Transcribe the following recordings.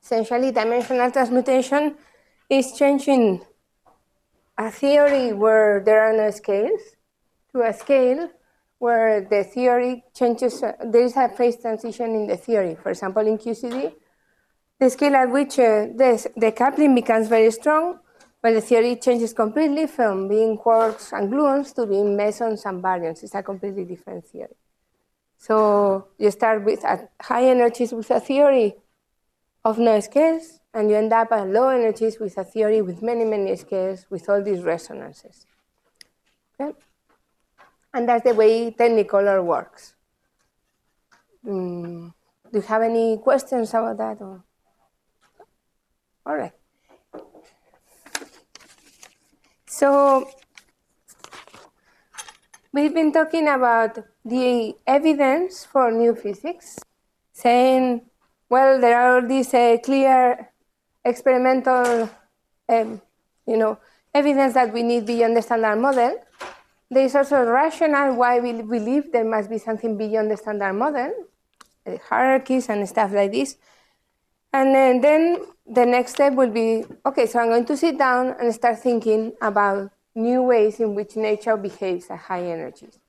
Essentially, dimensional transmutation is changing a theory where there are no scales to a scale where the theory changes. There is a phase transition in the theory. For example, in QCD, the scale at which the coupling becomes very strong, but the theory changes completely from being quarks and gluons to being mesons and baryons. It's a completely different theory. So you start with at high energies with a theory of no scales, and you end up at low energies with a theory with many, many scales with all these resonances. Okay? And that's the way Technicolor works. Do you have any questions about that? Or? All right. So we've been talking about the evidence for new physics, saying, well, there are all these clear experimental evidence that we need beyond the standard model. There is also rationale why we believe there must be something beyond the standard model, hierarchies and stuff like this. And then the next step will be, okay, so I'm going to sit down and start thinking about new ways in which nature behaves at high energies.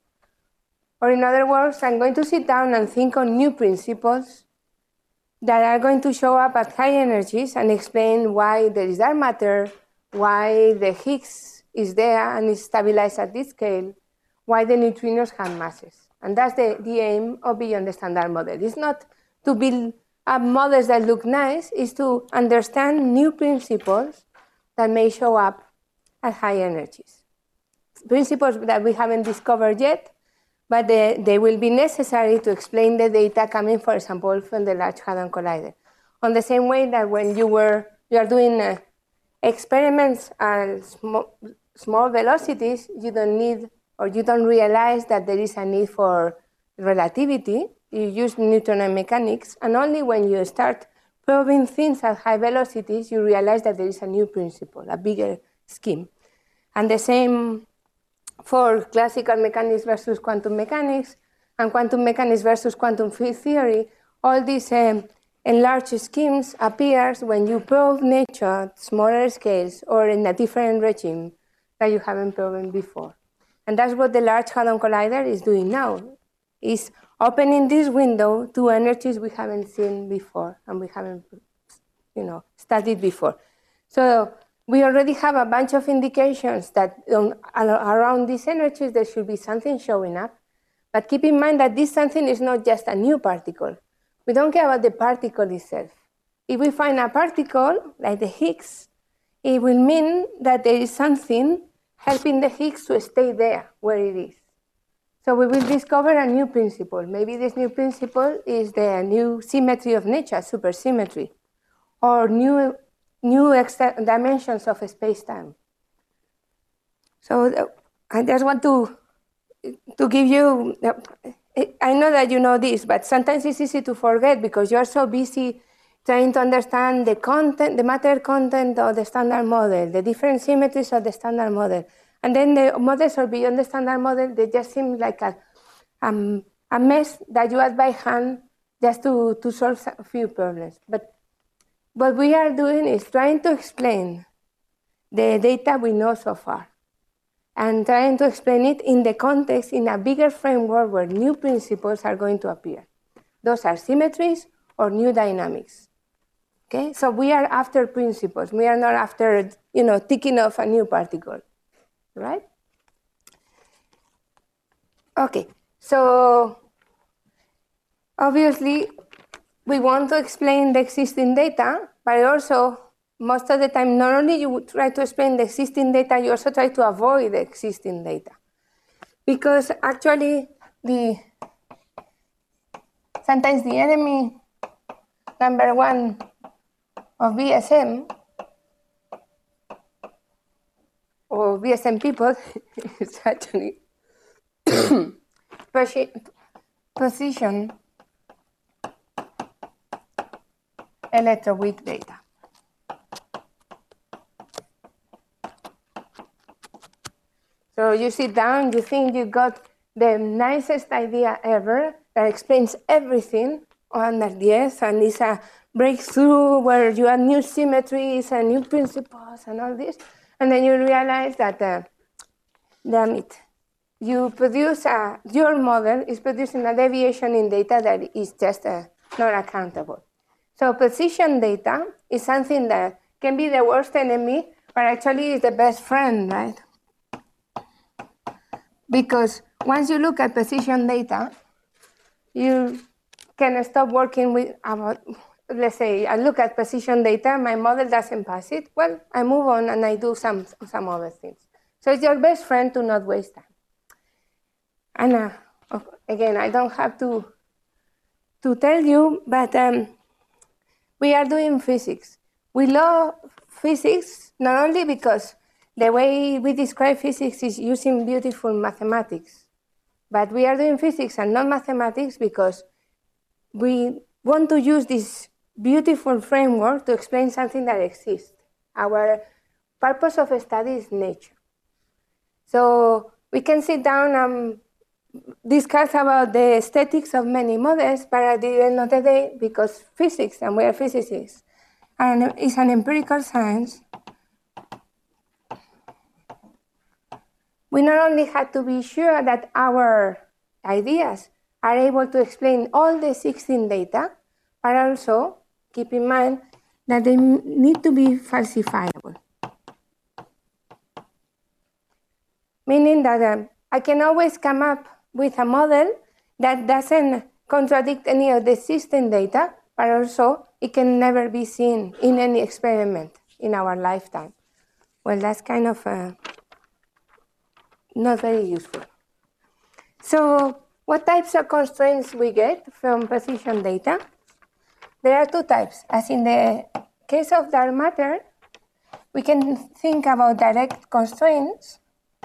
Or in other words, I'm going to sit down and think on new principles that are going to show up at high energies and explain why there is dark matter, why the Higgs is there and is stabilized at this scale, why the neutrinos have masses. And that's the aim of Beyond the Standard Model. It's not to build up models that look nice, it's to understand new principles that may show up at high energies. Principles that we haven't discovered yet, but they will be necessary to explain the data coming, for example, from the Large Hadron Collider. On the same way that when you are doing experiments at small velocities, you don't need or you don't realize that there is a need for relativity. You use Newtonian mechanics, and only when you start probing things at high velocities, you realize that there is a new principle, a bigger scheme. And the same for classical mechanics versus quantum mechanics, and quantum mechanics versus quantum field theory. All these enlarged schemes appears when you probe nature at smaller scales or in a different regime that you haven't probed before. And that's what the Large Hadron Collider is doing now. It's opening this window to energies we haven't seen before and we haven't studied before. So we already have a bunch of indications that around these energies there should be something showing up. But keep in mind that this something is not just a new particle. We don't care about the particle itself. If we find a particle, like the Higgs, it will mean that there is something helping the Higgs to stay there where it is. So we will discover a new principle. Maybe this new principle is the new symmetry of nature, supersymmetry, or new dimensions of space-time. So I just want to give you, I know that you know this, but sometimes it's easy to forget because you're so busy trying to understand the content, the matter content of the standard model, the different symmetries of the standard model. And then the models are beyond the standard model, they just seem like a mess that you add by hand just to solve a few problems. But what we are doing is trying to explain the data we know so far and trying to explain it in the context, in a bigger framework where new principles are going to appear. Those are symmetries or new dynamics. Okay? So we are after principles. We are not after, ticking off a new particle, right? Okay, so obviously we want to explain the existing data, but also most of the time, not only you try to explain the existing data, you also try to avoid the existing data. Because actually, sometimes the enemy number one of BSM, or BSM people, is actually position electroweak data. So you sit down, you think you got the nicest idea ever that explains everything, under the Earth, and it's a breakthrough where you add new symmetries and new principles and all this, and then you realize that, damn it, you produce your model is producing a deviation in data that is just not accountable. So precision data is something that can be the worst enemy, but actually is the best friend, right? Because once you look at precision data, you can stop working with let's say I look at precision data, my model doesn't pass it. Well, I move on and I do some other things. So it's your best friend to not waste time. And again, I don't have to tell you, but we are doing physics. We love physics not only because the way we describe physics is using beautiful mathematics, but we are doing physics and not mathematics because we want to use this beautiful framework to explain something that exists. Our purpose of study is nature. So we can sit down and discuss about the aesthetics of many models, but at the end of the day, because physics, and we are physicists, and it's an empirical science, we not only have to be sure that our ideas are able to explain all the 16 data, but also keep in mind that they need to be falsifiable. Meaning that I can always come up with a model that doesn't contradict any of the existing data, but also it can never be seen in any experiment in our lifetime. Well, that's kind of not very useful. So what types of constraints we get from precision data? There are two types. As in the case of dark matter, we can think about direct constraints.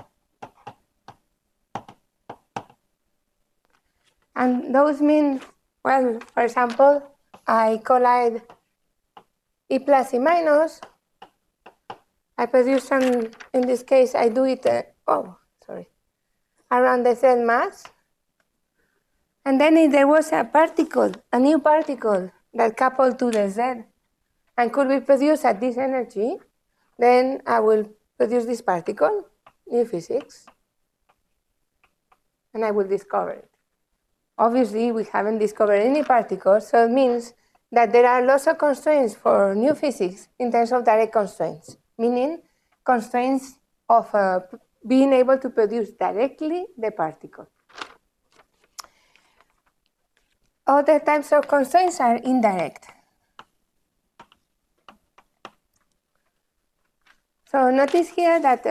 And those mean, well, for example, I collide E plus E minus. I produce some, in this case, I do it, around the Z mass. And then if there was a particle, a new particle that coupled to the Z and could be produced at this energy, then I will produce this particle, new physics, and I will discover it. Obviously, we haven't discovered any particles, so it means that there are lots of constraints for new physics in terms of direct constraints, meaning constraints of being able to produce directly the particle. Other types of constraints are indirect. So notice here that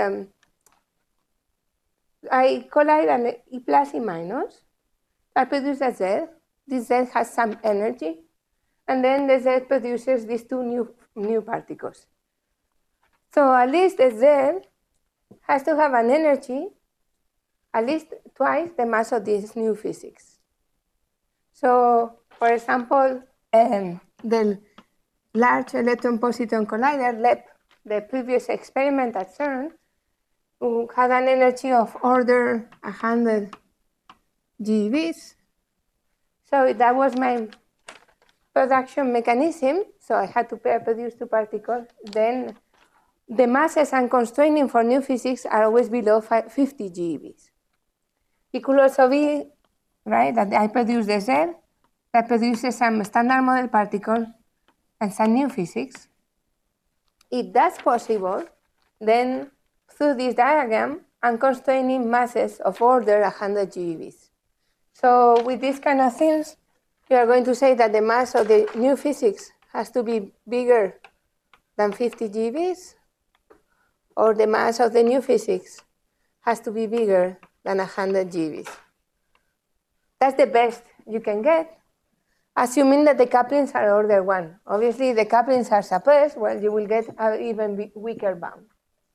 I collide an E plus E minus. I produce a Z. This Z has some energy. And then the Z produces these two new particles. So at least the Z has to have an energy at least twice the mass of this new physics. So, for example, the Large Electron Positron Collider, LEP, the previous experiment at CERN, had an energy of order 100 GeVs. So that was my production mechanism. So I had to produce two particles. Then the masses I'm constraining for new physics are always below 50 GeVs. It could also be, right, that I produce the Z that produces some standard model particle and some new physics. If that's possible, then through this diagram, I'm constraining masses of order 100 GeVs. So with these kind of things, you are going to say that the mass of the new physics has to be bigger than 50 GeVs, or the mass of the new physics has to be bigger than 100 GeVs. That's the best you can get, assuming that the couplings are order 1. Obviously, if the couplings are suppressed, well, you will get an even weaker bound.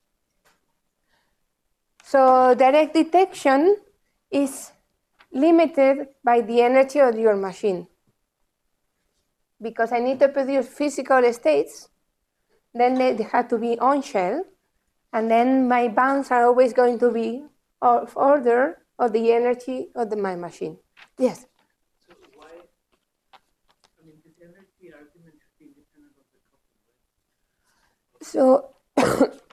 So direct detection is limited by the energy of your machine. Because I need to produce physical states, then they have to be on shell, and then my bounds are always going to be of order of the energy of my machine. Yes? So why the argument should be independent of the coupling, right?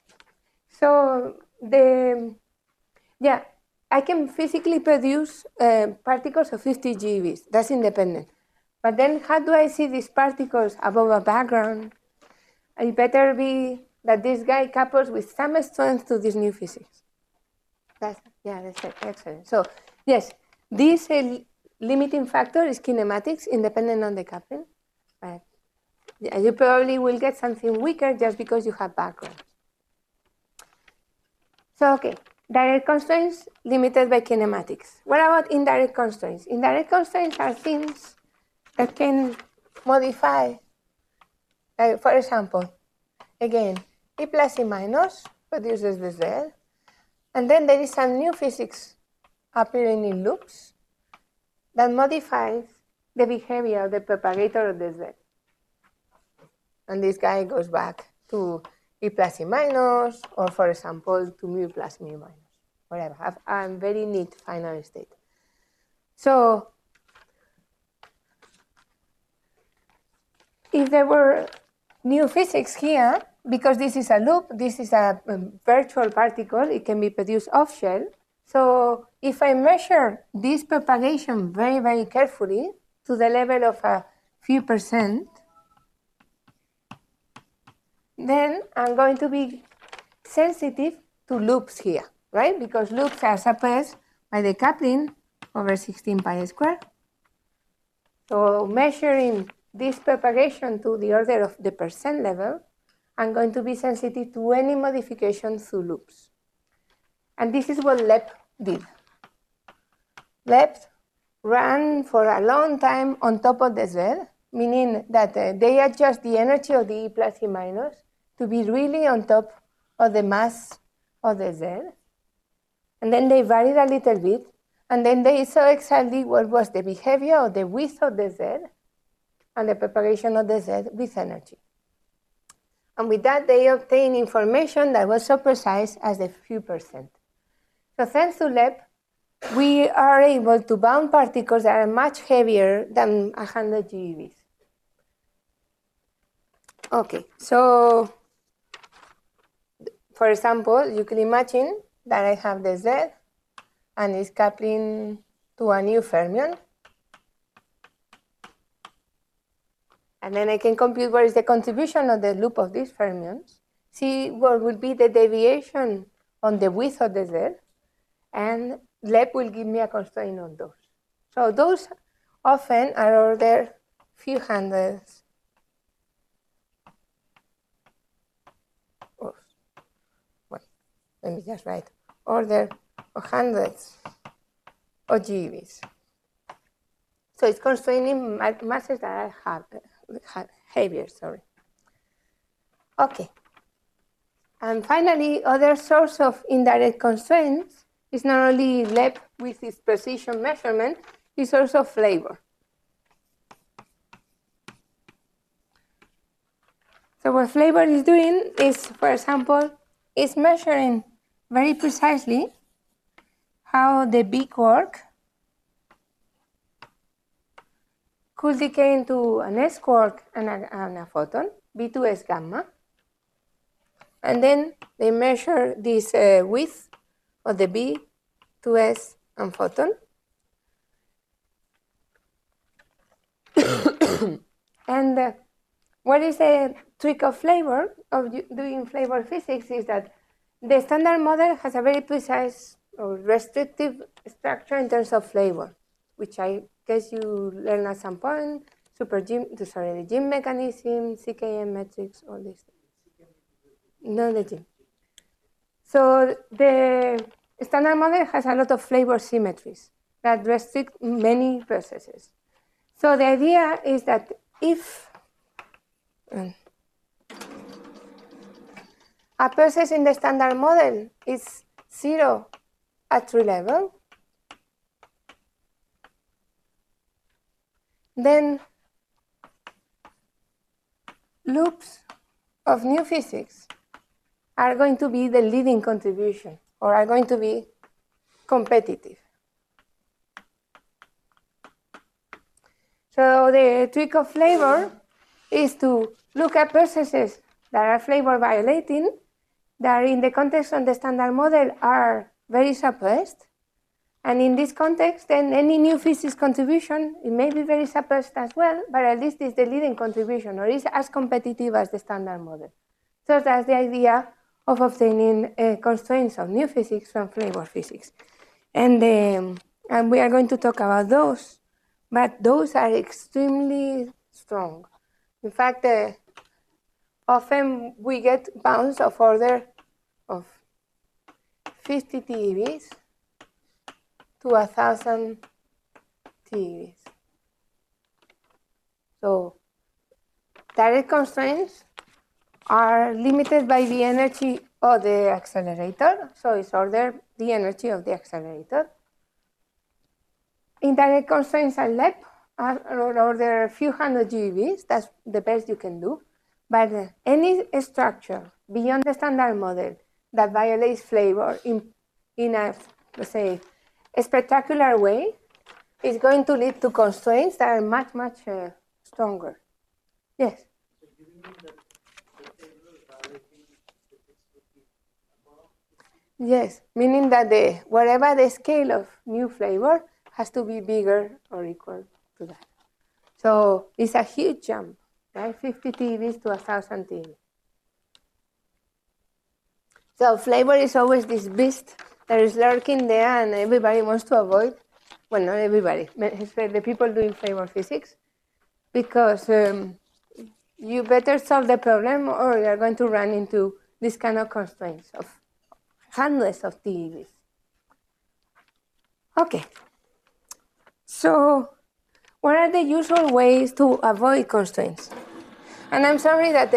Yeah, I can physically produce particles of 50 GeVs. That's independent. But then how do I see these particles above a background? It better be that this guy couples with some strength to this new physics. That's it. Excellent. So yes, this limiting factor is kinematics independent on the coupling. But you probably will get something weaker just because you have background. So okay, direct constraints limited by kinematics. What about indirect constraints? Indirect constraints are things that can modify, for example, again, E plus E minus produces the Z, and then there is some new physics appearing in loops that modifies the behavior of the propagator of the Z. And this guy goes back to E plus E minus, or for example, to mu plus mu minus, whatever. Have a very neat final state. So if there were new physics here, because this is a loop, this is a virtual particle, it can be produced off-shell. So if I measure this propagation very, very carefully to the level of a few %, then I'm going to be sensitive to loops here, right? Because loops are suppressed by the coupling over 16 pi squared. So measuring this propagation to the order of the % level, I'm going to be sensitive to any modification through loops. And this is what LEP did. LEP ran for a long time on top of the Z, meaning that they adjust the energy of the E plus E minus to be really on top of the mass of the Z. And then they varied a little bit, and then they saw exactly what was the behavior of the width of the Z and the propagation of the Z with energy. And with that, they obtained information that was so precise as the few %. So thanks to LEP, we are able to bound particles that are much heavier than 100 GeVs. Okay, so for example, you can imagine that I have the Z and it's coupling to a new fermion. And then I can compute what is the contribution of the loop of these fermions, see what would be the deviation on the width of the Z, and LEP will give me a constraint on those. So those often are ordered few hundreds. Oh, well, let me just write order of hundreds of GeVs. So it's constraining masses that are heavier, sorry. Okay. And finally, other source of indirect constraints is not only LEP with its precision measurement, it's also flavor. So what flavor is doing is, for example, it's measuring very precisely how the B quark could decay into an S quark and a photon, B2S gamma. And then they measure this width of the B2S and photon. And what is the trick of flavor, of doing flavor physics, is that the standard model has a very precise or restrictive structure in terms of flavor, which I guess you learn at some point, the Gym mechanism, CKM metrics, all this. No, the Gym. So the standard model has a lot of flavor symmetries that restrict many processes. So the idea is that if a process in the standard model is 0 at true level, then loops of new physics are going to be the leading contribution, or are going to be competitive. So the trick of flavor is to look at processes that are flavor violating, that in the context of the standard model are very suppressed. And in this context, then any new physics contribution, it may be very suppressed as well, but at least it's the leading contribution, or is as competitive as the standard model. So that's the idea of obtaining constraints of new physics from flavor physics. And we are going to talk about those, but those are extremely strong. In fact, often we get bounds of order of 50 TeVs to 1,000 TeVs. So direct constraints are limited by the energy of the accelerator. So it's ordered the energy of the accelerator. Indirect constraints are LEP, order a few hundred GeVs. That's the best you can do. But any structure beyond the standard model that violates flavor in a, let's say, a spectacular way is going to lead to constraints that are much, much stronger. Yes? So do you mean that the flavor violating physics would be above? Yes, meaning that wherever the scale of new flavor has to be bigger or equal to that. So it's a huge jump, right? 50 TeVs to 1,000 TeVs. So flavor is always this beast that is lurking there and everybody wants to avoid. Well, not everybody, the people doing flavor physics, because you better solve the problem or you're going to run into this kind of constraints of hundreds of TeVs. Okay. So what are the usual ways to avoid constraints? And I'm sorry that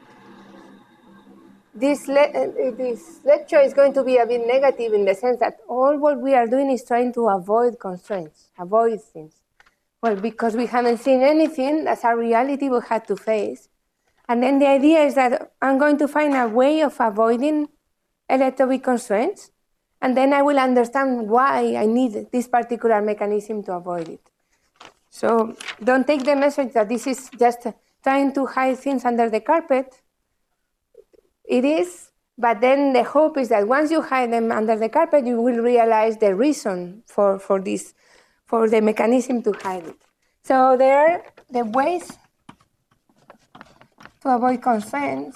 this lecture is going to be a bit negative in the sense that all what we are doing is trying to avoid constraints, avoid things. Well, because we haven't seen anything, that's a reality we had to face. And then the idea is that I'm going to find a way of avoiding electroweak constraints, and then I will understand why I need this particular mechanism to avoid it. So don't take the message that this is just trying to hide things under the carpet. It is, but then the hope is that once you hide them under the carpet, you will realize the reason for the mechanism to hide it. So there are the ways to avoid constraints.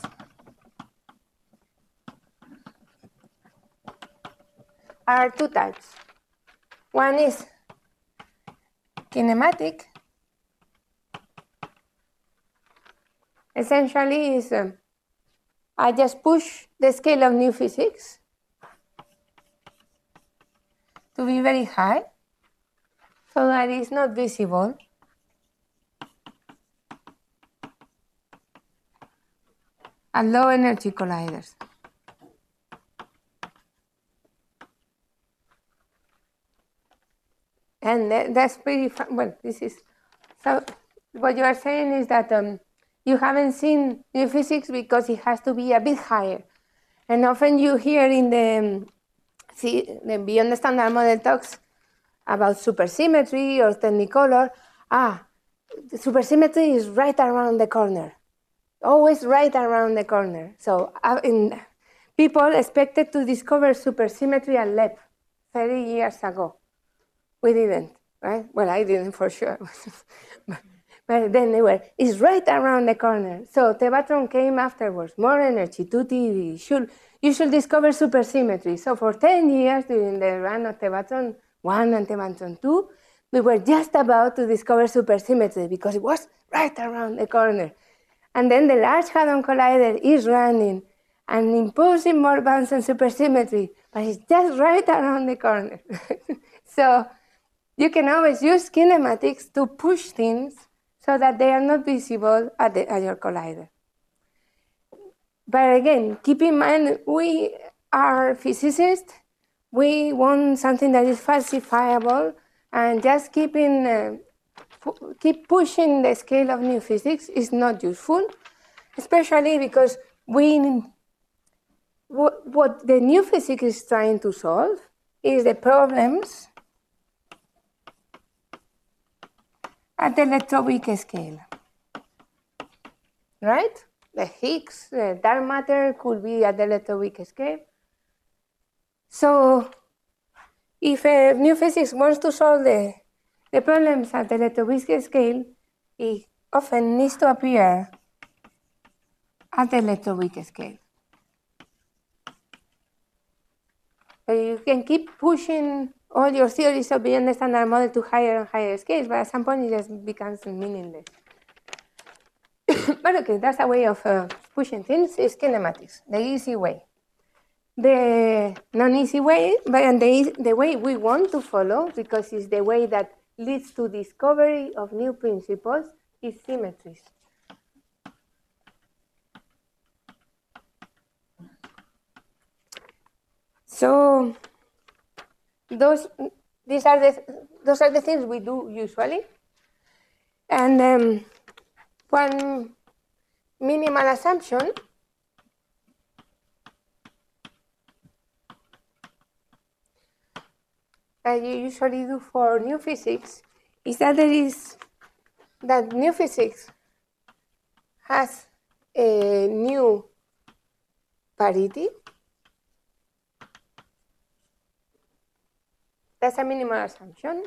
Are two types. One is kinematic. Essentially is I just push the scale of new physics to be very high so that it's not visible. At low energy colliders. And that's pretty fun. Well, this is, so what you are saying is that you haven't seen new physics because it has to be a bit higher. And often you hear in the Beyond the Standard Model talks about supersymmetry or Technicolor. The supersymmetry is right around the corner. Always right around the corner. So people expected to discover supersymmetry at LEP 30 years ago. We didn't, right? Well, I didn't for sure. But then it's right around the corner. So Tevatron came afterwards, more energy, 2 TeV. You should discover supersymmetry. So for 10 years during the run of Tevatron 1 and Tevatron 2, we were just about to discover supersymmetry because it was right around the corner. And then the Large Hadron Collider is running and imposing more bounds on supersymmetry, but it's just right around the corner. So you can always use kinematics to push things so that they are not visible at your collider. But again, keep in mind, we are physicists. We want something that is falsifiable, and just keep pushing the scale of new physics is not useful, especially because what the new physics is trying to solve is the problems at the electroweak scale. Right? The Higgs, the dark matter could be at the electroweak scale. So if new physics wants to solve the problems at the electroweak scale, it often needs to appear at the electroweak scale. So you can keep pushing all your theories of beyond the standard model to higher and higher scales, but at some point it just becomes meaningless. But okay, that's a way of pushing things, is kinematics, the easy way. The non-easy way, but the way we want to follow, because it's the way that leads to discovery of new principles, is symmetries. So those are the things we do usually. And one minimal assumption that you usually do for new physics is that new physics has a new parity. That's a minimal assumption.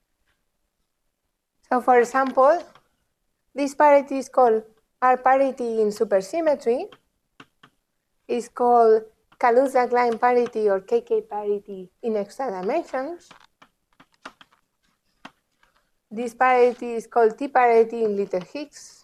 So for example, this parity is called R parity in supersymmetry. It's called Kaluza-Klein parity or KK parity in extra dimensions. This parity is called T parity in little Higgs.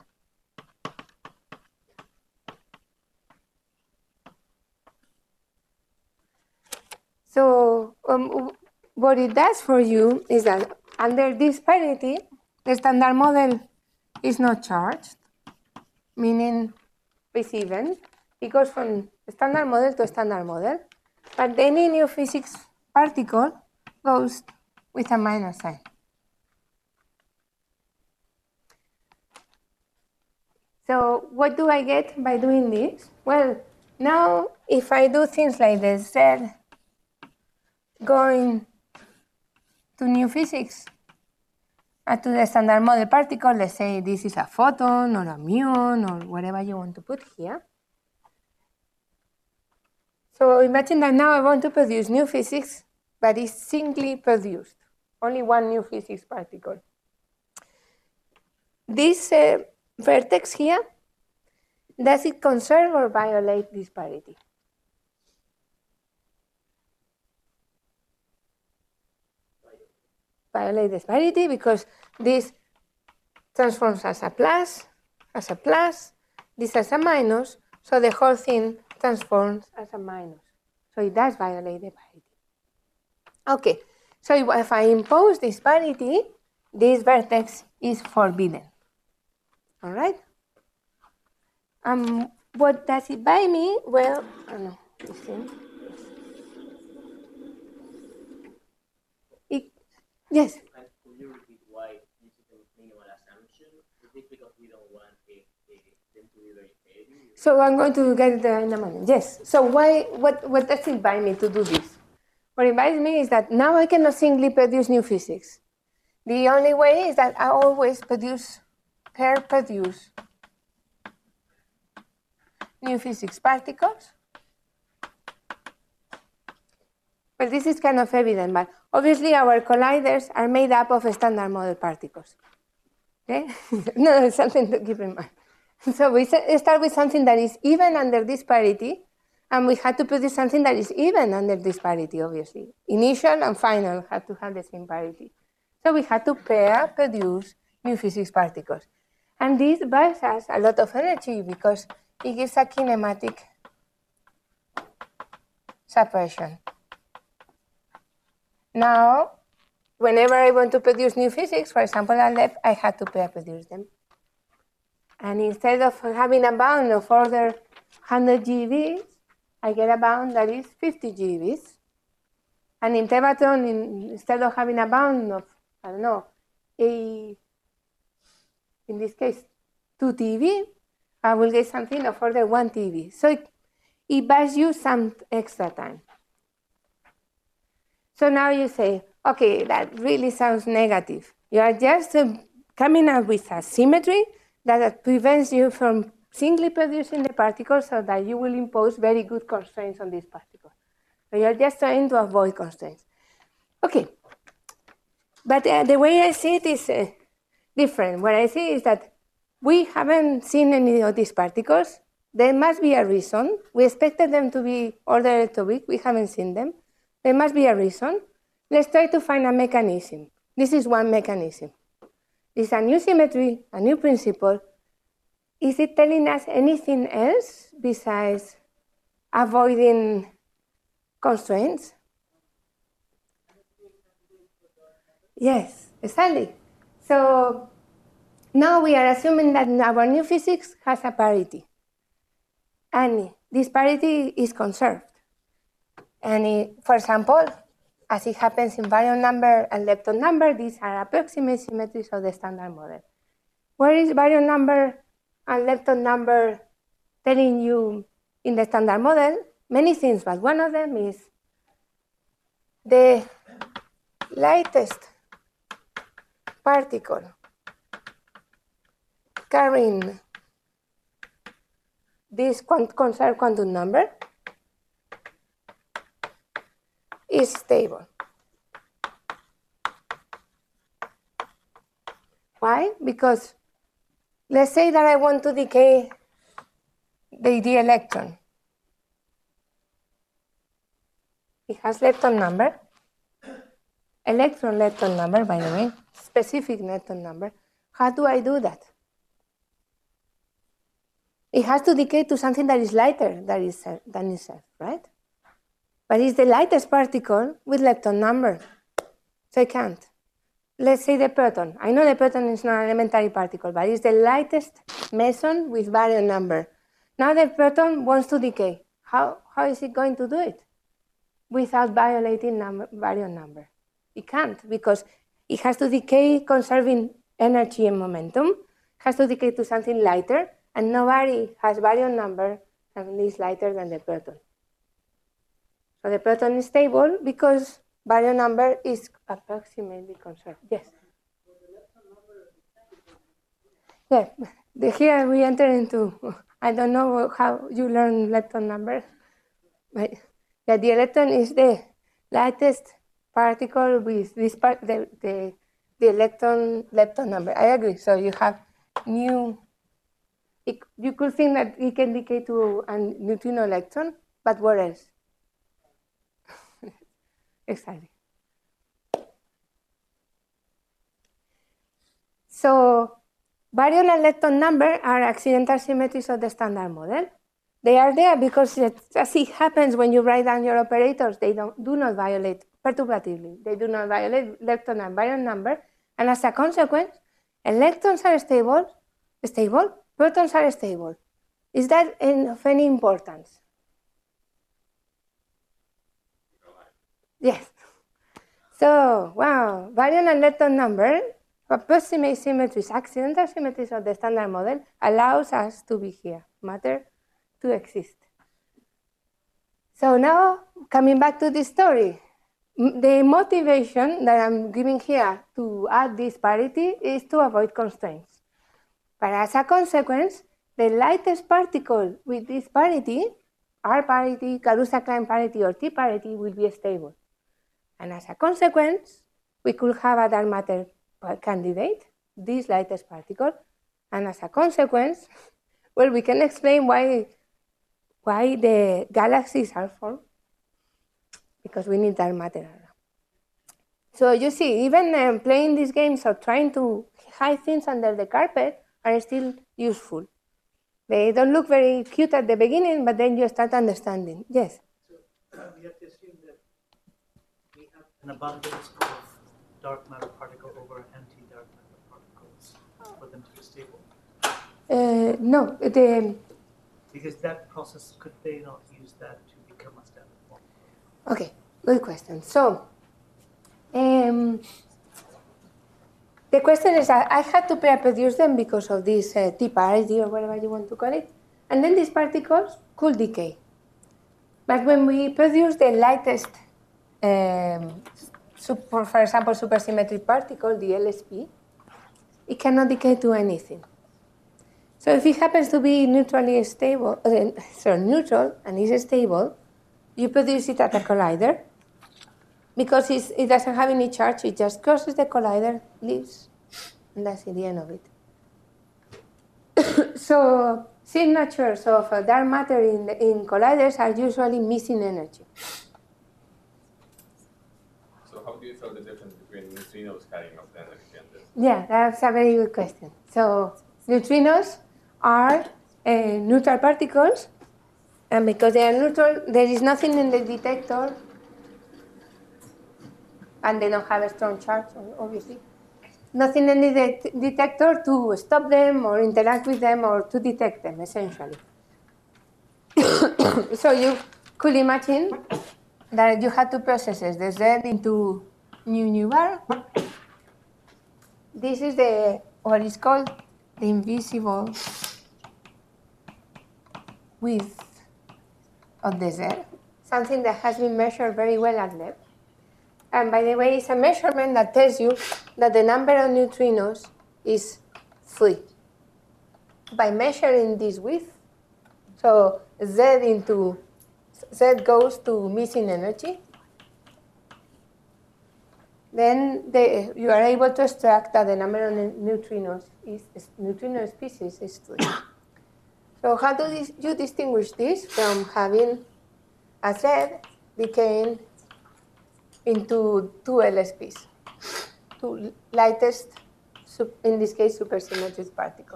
So what it does for you is that under this parity, the standard model is not charged, meaning it's even. It goes from standard model to standard model, but any new physics particle goes with a minus sign. So what do I get by doing this? Well, now if I do things like this, Z going to new physics, to the standard model particle, let's say this is a photon or a muon or whatever you want to put here. So imagine that now I want to produce new physics, but it's singly produced, only one new physics particle. This vertex here, does it conserve or violate this parity? Violate this parity because this transforms as a plus, this as a minus, so the whole thing transforms as a minus. So it does violate the parity. Okay, so if I impose this parity, this vertex is forbidden. All right? What does it buy me? Well, I don't know. This thing. Yes. And could you repeat why this is a minimal assumption? Is it because we don't want them to be very heavy? So I'm going to get it in a moment. Yes. So what does it buy me to do this? What it buys me is that now I cannot singly produce new physics. The only way is that I always produce new physics particles. Well, this is kind of evident, but obviously our colliders are made up of standard model particles. Okay? No, it's something to keep in mind. So we start with something that is even under this parity, and we had to produce something that is even under this parity, obviously. Initial and final had to have the same parity. So we had to produce new physics particles. And this buys us a lot of energy because it gives a kinematic suppression. Now, whenever I want to produce new physics, for example, at left, I had to produce them. And instead of having a bound of order 100 GeVs, I get a bound that is 50 GeVs. And in Tevatron, instead of having a bound of, I don't know, in this case, 2 TeV, I will get something of order 1 TeV. So it buys you some extra time. So now you say, okay, that really sounds negative. You are just coming up with a symmetry that prevents you from singly producing the particles so that you will impose very good constraints on these particles. So you're just trying to avoid constraints. Okay, but the way I see it is different. What I see is that we haven't seen any of these particles. There must be a reason. We expected them to be ordered to weak. We haven't seen them. There must be a reason. Let's try to find a mechanism. This is one mechanism. It's a new symmetry, a new principle. Is it telling us anything else besides avoiding constraints? Yes, exactly. So now we are assuming that our new physics has a parity. And this parity is conserved. And for example, as it happens in baryon number and lepton number, these are approximate symmetries of the standard model. Where is baryon number and lepton number telling you in the standard model? Many things, but one of them is the lightest particle carrying this conserved quantum number is stable. Why? Because let's say that I want to decay the electron. It has lepton number, electron-lepton number, by the way, specific lepton number. How do I do that? It has to decay to something that is lighter than itself, right? But it's the lightest particle with lepton number, so I can't. Let's say the proton. I know the proton is not an elementary particle, but it's the lightest meson with baryon number. Now the proton wants to decay. How is it going to do it? Without violating baryon number. It can't, because it has to decay conserving energy and momentum, it has to decay to something lighter, and nobody has baryon number and is lighter than the proton. So the proton is stable because baryon number is approximately conserved. Yes? Yeah, here we enter into, I don't know how you learn lepton number, but yeah, the electron is the lightest particle with this part, the electron-lepton number. I agree. So you have new, you could think that it can decay to a neutrino electron, but what else? Exactly. So baryon and lepton number are accidental symmetries of the standard model. They are there because as it happens when you write down your operators, they do not violate perturbatively. They do not violate lepton and baryon number, and as a consequence, electrons are stable, protons are stable. Is that of any importance? Yes. So, wow, baryon and lepton number, approximate symmetries, accidental symmetries of the standard model, allows us to be here, matter to exist. So now, coming back to this story, the motivation that I'm giving here to add this parity is to avoid constraints. But as a consequence, the lightest particle with this parity, R parity, Karuza-Klein parity, or T parity, will be stable. And as a consequence, we could have a dark matter candidate, this lightest particle. And as a consequence, well, we can explain why the galaxies are formed, because we need dark matter around. So you see, even playing these games or trying to hide things under the carpet are still useful. They don't look very cute at the beginning, but then you start understanding. Yes? So we have to assume that we have an abundance of dark matter particle over anti-dark matter particles for them to be stable. No, because that process, could they not use that to become a standard form? Okay, good question. So, the question is, I had to produce them because of this T parity or whatever you want to call it, and then these particles could decay. But when we produce the lightest, for example, supersymmetric particle, the LSP, it cannot decay to anything. So if it happens to be neutrally stable, neutral and is stable, you produce it at a collider. Because it doesn't have any charge, it just crosses the collider, leaves, and that's the end of it. So signatures of dark matter in colliders are usually missing energy. So how do you tell the difference between neutrinos carrying off the energy and this? Yeah, that's a very good question. So neutrinos are neutral particles, and because they are neutral, there is nothing in the detector, and they don't have a strong charge, obviously. Nothing in the detector to stop them or interact with them or to detect them, essentially. So you could imagine that you had two processes, the Z into nu bar. This is what is called the invisible width of the Z, something that has been measured very well at LEP. And by the way, it's a measurement that tells you that the number of neutrinos is 3. By measuring this width, so Z goes to missing energy, then you are able to extract that the number of neutrino species is 3. So how do you distinguish this from having a Z decaying into 2 LSPs, 2 lightest, in this case, supersymmetric particles?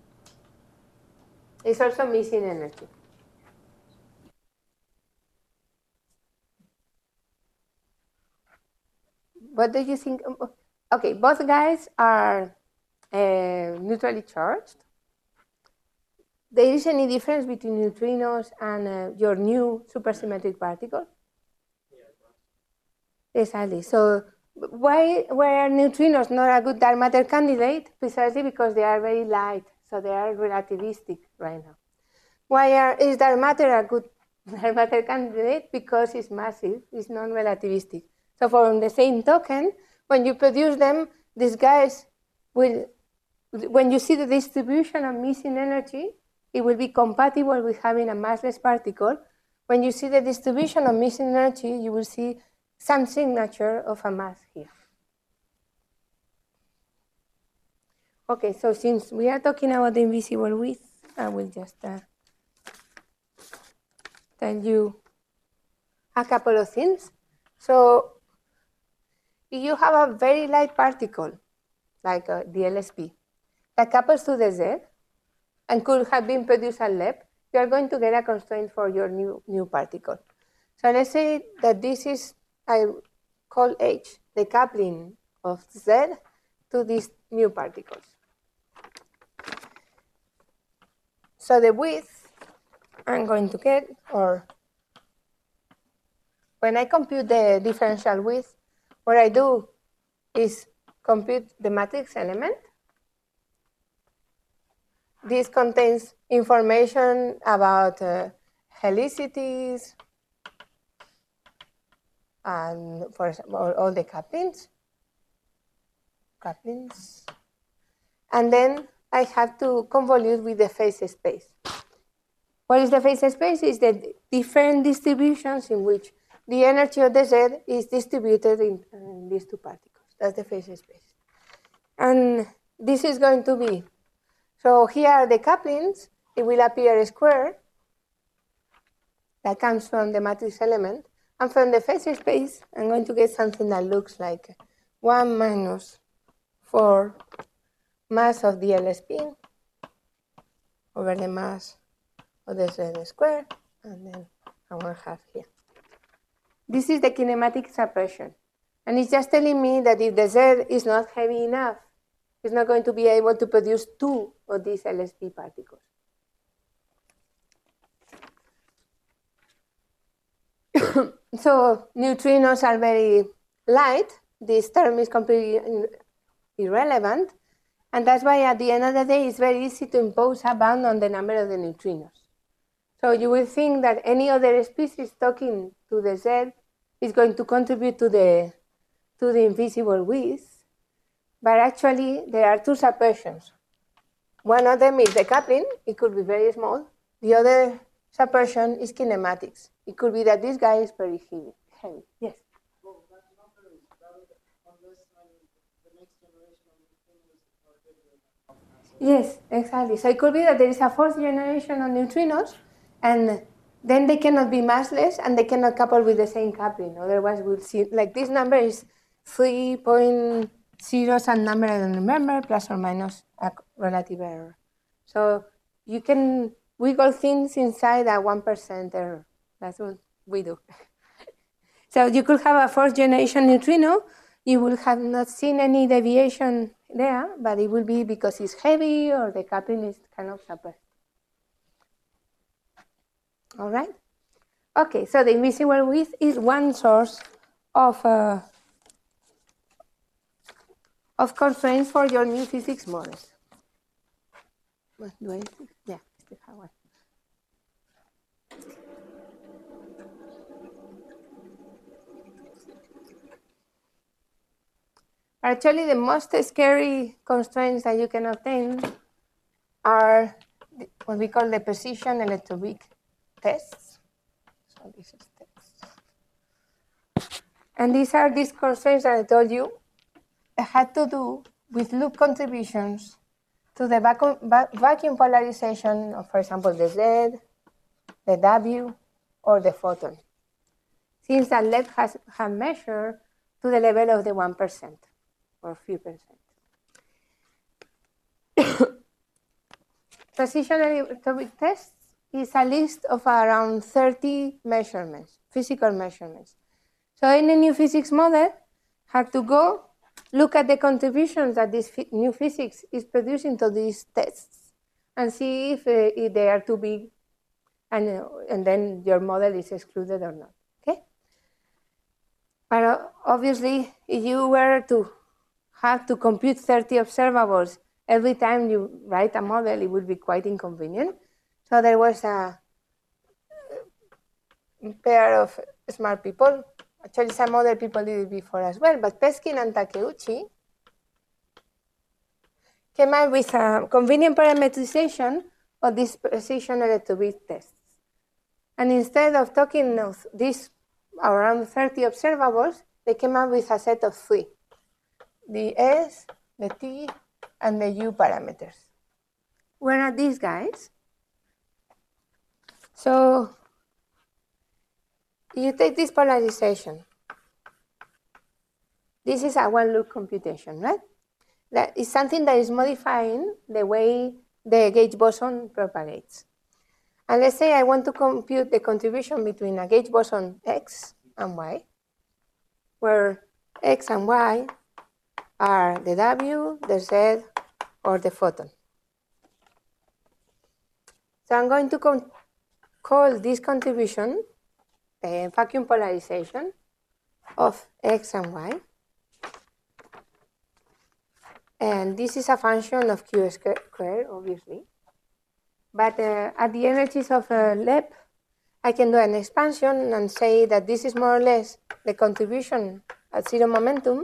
It's also missing energy. What do you think? Okay, both guys are neutrally charged. There is any difference between neutrinos and your new supersymmetric particle? Exactly. So why are neutrinos not a good dark matter candidate? Precisely because they are very light, so they are relativistic right now. Why is dark matter a good dark matter candidate? Because it's massive, it's non-relativistic. So from the same token, when you produce them, these guys will, when you see the distribution of missing energy, it will be compatible with having a massless particle. When you see the distribution of missing energy, you will see some signature of a mass here. Okay, so since we are talking about the invisible width, I will just tell you a couple of things. So if you have a very light particle, like the LSP, that couples to the Z and could have been produced at LEP, you are going to get a constraint for your new particle. So let's say that this is, I call H, the coupling of Z to these new particles. So the width I'm going to get, or when I compute the differential width, what I do is compute the matrix element. This contains information about helicities and, for example, all the couplings. And then I have to convolute with the phase space. What is the phase space? Is the different distributions in which the energy of the Z is distributed in these two particles. That's the phase space. And this is going to be, so here are the couplings. It will appear a square that comes from the matrix element. And from the phase space, I'm going to get something that looks like 1 minus 4 mass of the LSP over the mass of the Z square, and then I will have here. This is the kinematic suppression. And it's just telling me that if the Z is not heavy enough, it's not going to be able to produce 2 of these LSP particles. So neutrinos are very light. This term is completely irrelevant. And that's why at the end of the day, it's very easy to impose a bound on the number of the neutrinos. So you will think that any other species talking to the Z is going to contribute to the invisible width. but actually there are two subversions. One of them is the coupling, it could be very small. The other subversion is kinematics. It could be that this guy is very heavy. Yes? Well, that number is valid unless the next generation of neutrinos are bigger than Yes, exactly. So it could be that there is a fourth generation of neutrinos, and then they cannot be massless, and they cannot couple with the same coupling. Otherwise, we'll see, like this number is 3.0 some number, I don't remember, plus or minus a relative error. So you can wiggle things inside a 1% error. That's what we do. So you could have a fourth generation neutrino. You will have not seen any deviation there, but it will be because it's heavy or the coupling is kind of suppressed. All right? Okay, so the invisible width is one source of constraints for your new physics models. What do I think? Yeah, still have one. Actually, the most scary constraints that you can obtain are what we call the precision electroweak tests. So this is tests. And these are these constraints that I told you had to do with loop contributions to the vacuum polarization of, for example, the Z, the W, or the photon. Since that LED has measured to the level of the 1% or a few percent. Precision electroweak tests is a list of around 30 measurements, physical measurements. So any new physics model had to go look at the contributions that this new physics is producing to these tests and see if they are too big, and then your model is excluded or not. Okay? But obviously, if you were to have to compute 30 observables every time you write a model, it would be quite inconvenient. So there was a pair of smart people. Actually, some other people did it before as well, but Peskin and Takeuchi came up with a convenient parametrization of these precision electroweak tests. And instead of talking of these around 30 observables, they came up with a set of 3. The S, the T, and the U parameters. Where are these guys? So you take this polarization. This is a one-loop computation, right? That is something that is modifying the way the gauge boson propagates. And let's say I want to compute the contribution between a gauge boson X and Y, where X and Y are the W, the Z, or the photon. So I'm going to call this contribution the vacuum polarization of X and Y. And this is a function of Q squared, obviously. But at the energies of LEP, I can do an expansion and say that this is more or less the contribution at 0 momentum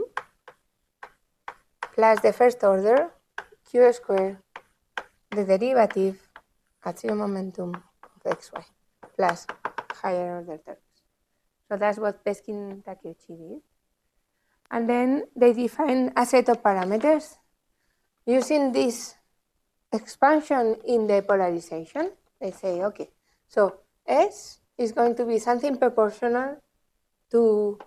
plus the first order, Q squared, the derivative at 0 momentum of XY, plus higher order terms. So that's what Peskin and Takeuchi did. And then they define a set of parameters using this expansion in the polarization. They say, okay, so S is going to be something proportional to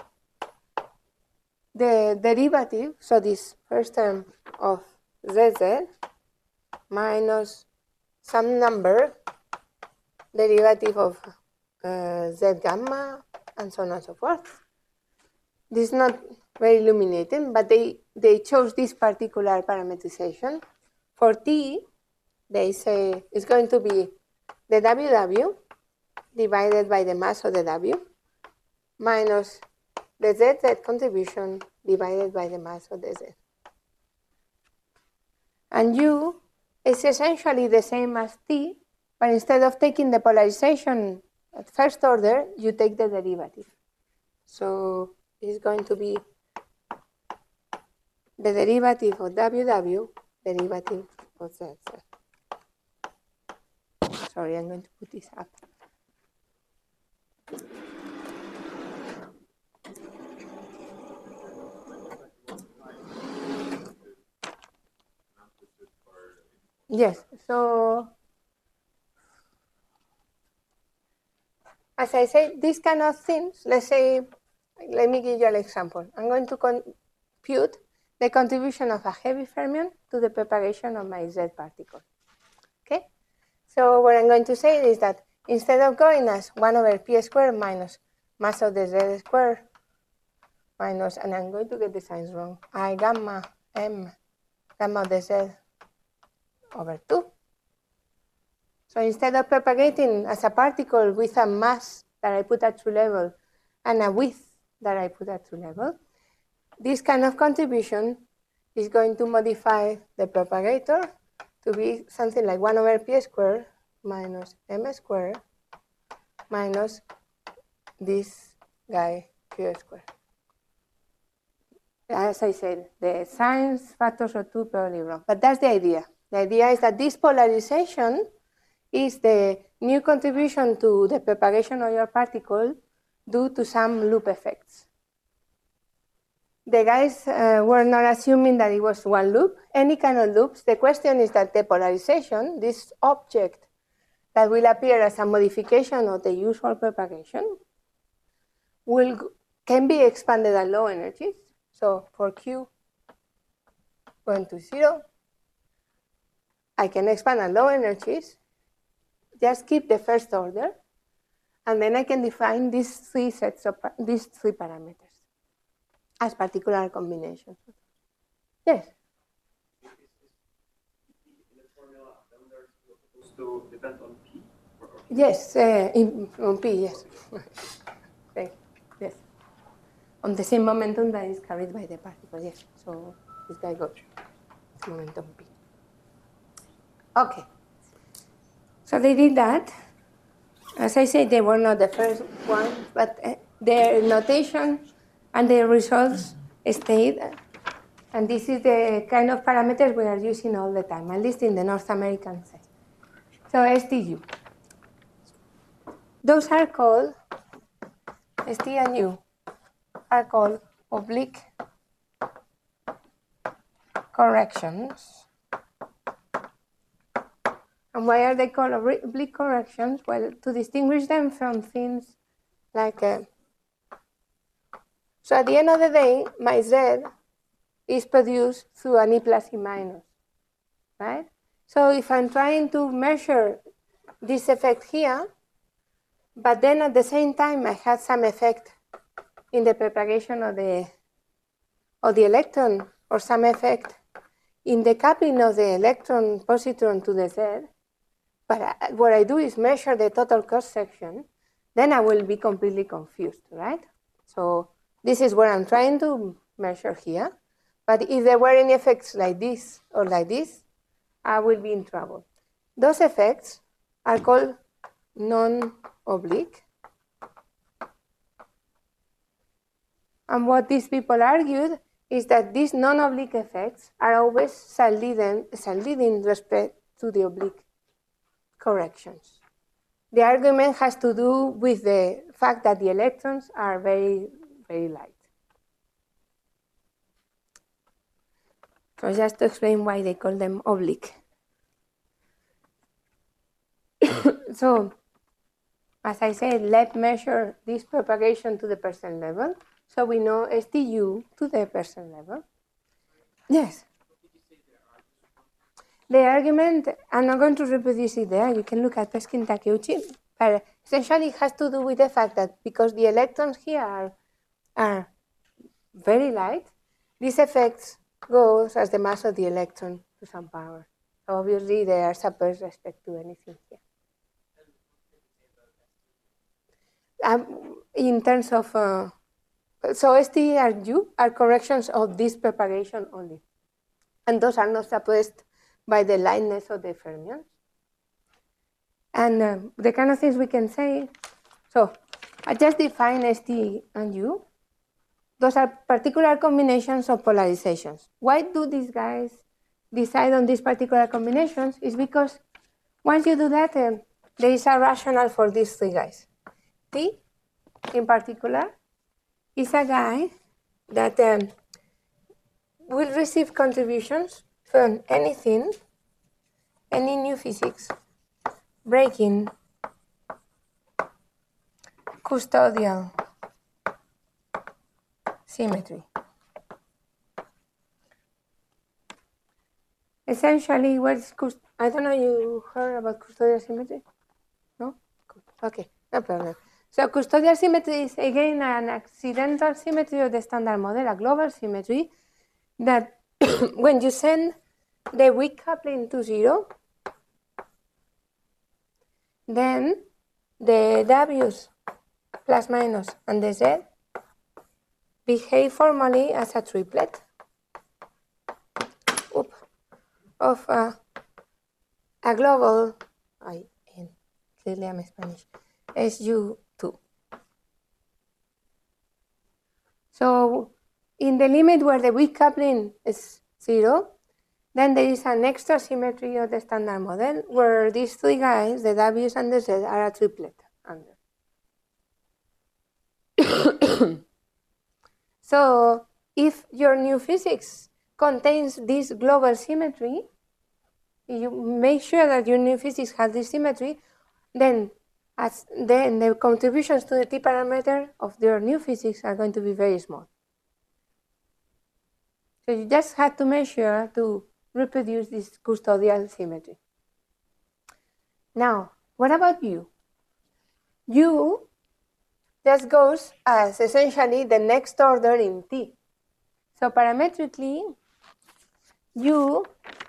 the derivative, so this first term of ZZ minus some number, derivative of Z gamma, and so on and so forth. This is not very illuminating, but they chose this particular parametrization. For T, they say it's going to be the WW divided by the mass of the W minus the ZZ contribution divided by the mass of the Z. And U is essentially the same as T, but instead of taking the polarization at first order, you take the derivative. So it's going to be the derivative of WW, derivative of ZZ. Sorry, I'm going to put this up. Yes, so as I said, these kind of things, let's say, let me give you an example. I'm going to compute the contribution of a heavy fermion to the propagation of my Z particle. Okay? So what I'm going to say is that instead of going as 1 over p squared minus mass of the Z squared minus, and I'm going to get the signs wrong, I gamma m gamma of the Z over 2. So instead of propagating as a particle with a mass that I put at true level and a width that I put at true level, this kind of contribution is going to modify the propagator to be something like 1 over p squared minus m squared minus this guy q squared. As I said, the signs factors are two probably wrong, but that's the idea. The idea is that this polarization is the new contribution to the propagation of your particle due to some loop effects. The guys were not assuming that it was one loop, any kind of loops. The question is that the polarization, this object that will appear as a modification of the usual propagation, can be expanded at low energies. So for Q going to 0, I can expand at low energies, just keep the first order, and then I can define these three parameters as particular combinations. Yes? In the formula, numbers are supposed to depend on P? Yes, on P, yes. Yes. On the same momentum that is carried by the particle, yes. So this guy goes momentum P. Okay. So they did that. As I said, they were not the first one, but their notation and their results stayed. And this is the kind of parameters we are using all the time, at least in the North American side. So STU. Those are called, ST and U, are called oblique corrections. And why are they called oblique corrections? Well, to distinguish them from things like, so at the end of the day, my Z is produced through an E plus E minus, right? So if I'm trying to measure this effect here, but then at the same time I had some effect in the propagation of the electron, or some effect in the coupling of the electron positron to the Z, but what I do is measure the total cross section, then I will be completely confused, right? So this is what I'm trying to measure here. But if there were any effects like this or like this, I will be in trouble. Those effects are called non-oblique. And what these people argued is that these non-oblique effects are always self-leading respect to the oblique corrections. The argument has to do with the fact that the electrons are very, very light. So just to explain why they call them oblique. So, as I said, let's measure this propagation to the percent level. So we know STU to the percent level. Yes? The argument, I'm not going to reproduce it there. You can look at Peskin Takeuchi. But essentially, it has to do with the fact that because the electrons here are very light, these effects goes as the mass of the electron to some power. So obviously, they are suppressed with respect to anything here. In terms of, so ST and U are corrections of this propagation only. And those are not suppressed by the lightness of the fermions. And the kind of things we can say, so I just define ST and U. those are particular combinations of polarizations. Why do these guys decide on these particular combinations? Is because once you do that, there is a rationale for these three guys. T, in particular, is a guy that will receive contributions from anything, any new physics, breaking custodial symmetry. Essentially, what's I don't know, you heard about custodial symmetry? No? Good. Okay, no problem. So custodial symmetry is again an accidental symmetry of the standard model, a global symmetry that when you send the weak coupling to 0, then the W's plus minus and the Z behave formally as a triplet of a global, clearly I'm Spanish, SU2. So in the limit where the weak coupling is 0, then there is an extra symmetry of the standard model where these three guys, the W's and the Z, are a triplet under. So if your new physics contains this global symmetry, you make sure that your new physics has this symmetry, then the contributions to the T parameter of your new physics are going to be very small. So you just have to measure to reproduce this custodial symmetry. Now, what about U? U just goes as essentially the next order in T. So parametrically, U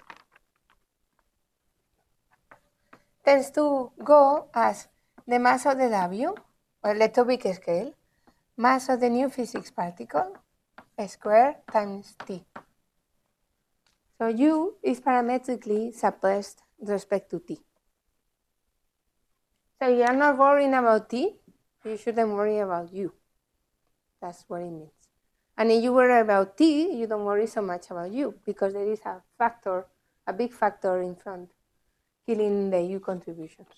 tends to go as the mass of the W, or electroweak scale, mass of the new physics particle, squared times T. So U is parametrically suppressed with respect to T. So you are not worrying about T, you shouldn't worry about U. That's what it means. And if you worry about T, you don't worry so much about U, because there is a factor, a big factor in front, killing the U contributions.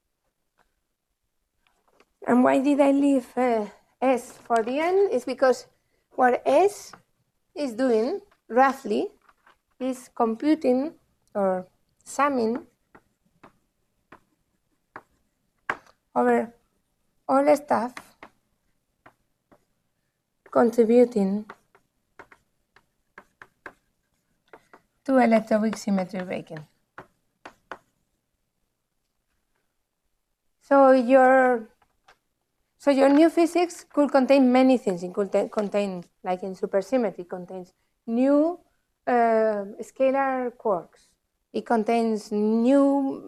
And why did I leave S for the end? It's because what S is doing, roughly, is computing or summing over all the stuff contributing to electroweak symmetry breaking. So your new physics could contain many things. It could contain, like in supersymmetry, contains new scalar quarks. It contains new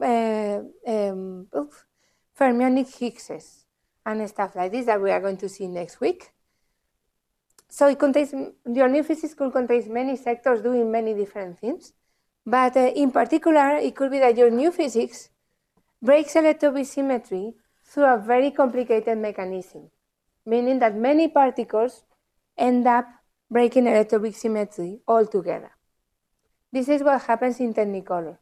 fermionic Higgses and stuff like this that we are going to see next week. So it contains, your new physics could contain many sectors doing many different things. But in particular, it could be that your new physics breaks electroweak symmetry through a very complicated mechanism, meaning that many particles end up breaking electroweak symmetry altogether. This is what happens in Technicolor.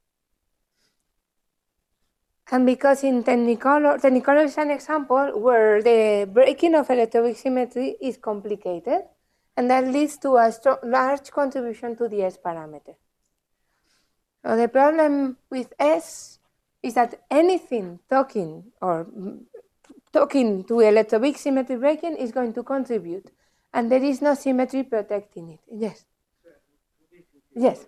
And because in Technicolor is an example where the breaking of electroweak symmetry is complicated, and that leads to a large contribution to the S parameter. So the problem with S is that anything talking to electroweak symmetry breaking is going to contribute, and there is no symmetry protecting it. Yes. Yes.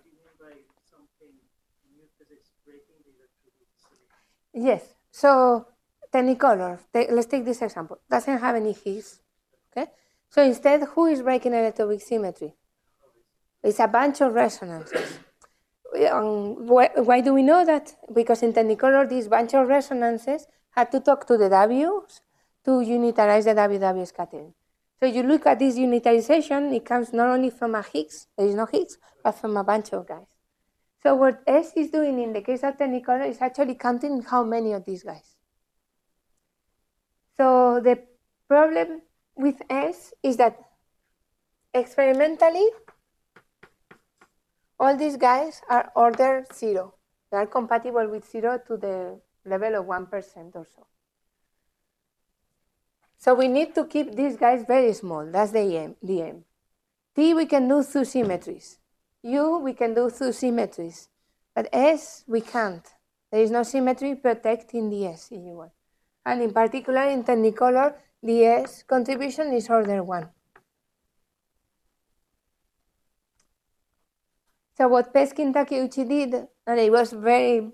Yes. So Technicolor, let's take this example, doesn't have any Higgs. Okay. So instead, who is breaking electroweak symmetry? It's a bunch of resonances. Why do we know that? Because in Technicolor, this bunch of resonances had to talk to the W's to unitarize the WW scattering. So you look at this unitarization, it comes not only from a Higgs, there is no Higgs, but from a bunch of guys. So what S is doing in the case of Technicolor is actually counting how many of these guys. So the problem with S is that experimentally, all these guys are order 0. They are compatible with 0 to the level of 1% or so. So we need to keep these guys very small. That's the aim. T we can do through symmetries. U we can do through symmetries. But S we can't. There is no symmetry protecting the S if you want. And in particular in Technicolor, the S contribution is order 1. So what Pesky and Takeuchi did, and it was very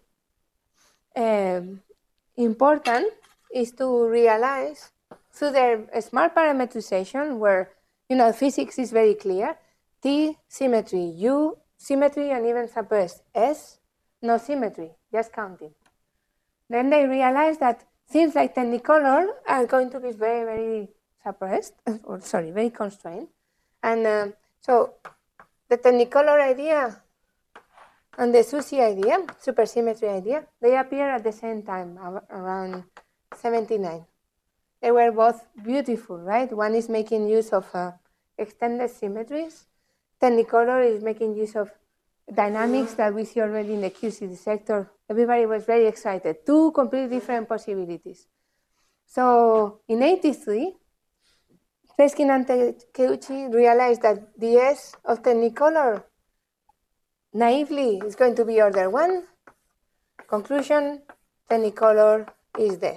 important, is to realize through their smart parametrization, where physics is very clear, T symmetry, U symmetry, and even suppressed. S no symmetry, just counting. Then they realized that things like Technicolor are going to be very, very suppressed, or sorry, very constrained. And so the Technicolor idea and the SUSY idea, supersymmetry idea, they appear at the same time, around 79. They were both beautiful, right? One is making use of extended symmetries. Technicolor is making use of dynamics that we see already in the QCD sector. Everybody was very excited. 2 completely different possibilities. So in 83, Peskin and Takeuchi realized that the S of Technicolor naively is going to be order 1. Conclusion, Technicolor is dead.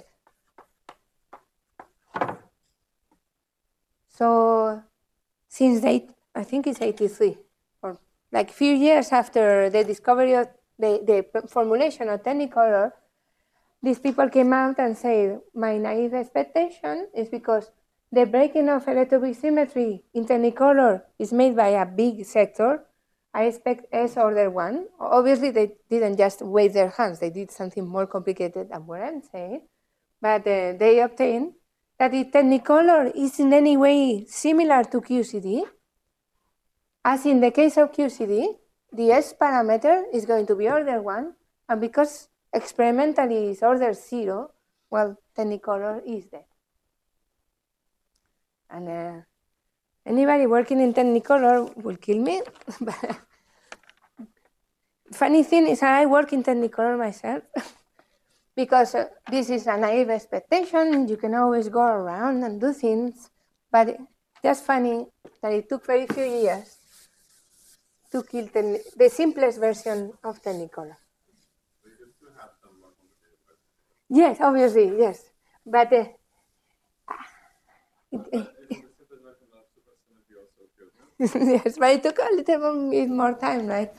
So since I think it's 83, or like few years after the discovery of the formulation of Technicolor, these people came out and said, my naive expectation is because the breaking of electroweak symmetry in Technicolor is made by a big sector. I expect S order 1. Obviously, they didn't just wave their hands. They did something more complicated than what I'm saying. But they obtained that if Technicolor is in any way similar to QCD, as in the case of QCD, the S parameter is going to be order 1, and because experimentally is order 0, well, Technicolor is dead. And anybody working in Technicolor will kill me. Funny thing is I work in Technicolor myself because this is a naive expectation. You can always go around and do things, but just funny that it took very few years to kill the simplest version of Technicolor. Yes, obviously, yes. But yes, but it took a little bit more time, right?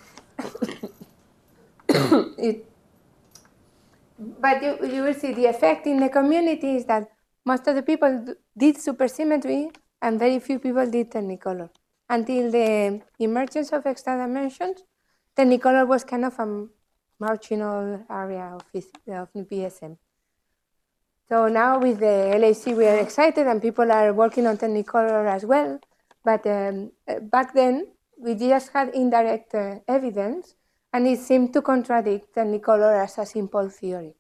But you will see the effect in the community is that most of the people did supersymmetry and very few people did Technicolor. Until the emergence of extra dimensions, Technicolor was kind of a marginal area of BSM. So now with the LAC we are excited and people are working on Technicolor as well. But back then we just had indirect evidence, and it seemed to contradict Technicolor as a simple theory.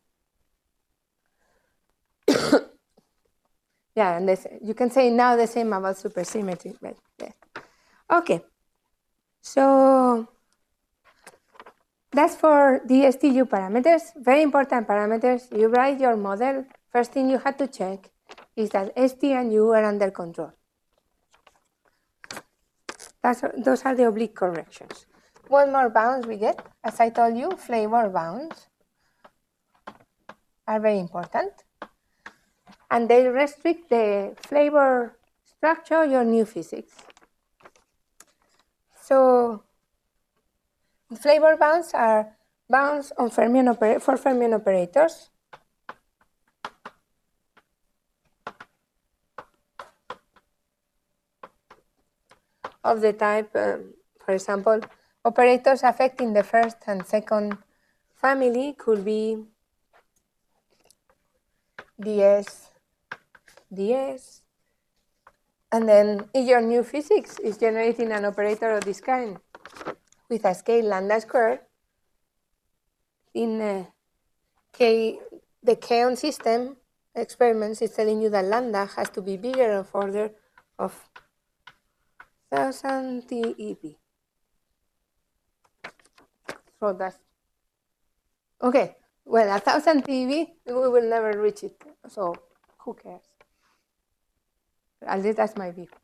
Yeah, and you can say now the same about supersymmetry, but yeah. Okay, so that's for the STU parameters, very important parameters. You write your model, first thing you have to check is that ST and U are under control. Those are the oblique corrections. What more bounds we get? As I told you, flavor bounds are very important. And they restrict the flavor structure of your new physics. So flavor bounds are bounds on for fermion operators. Of the type, for example, operators affecting the first and second family could be ds, ds, and then if your new physics is generating an operator of this kind with a scale lambda squared, in the Kaon system experiments is telling you that lambda has to be bigger of order of 1000 TeV. So that's okay. Well, 1000 TeV, we will never reach it. So who cares? At least that's my view.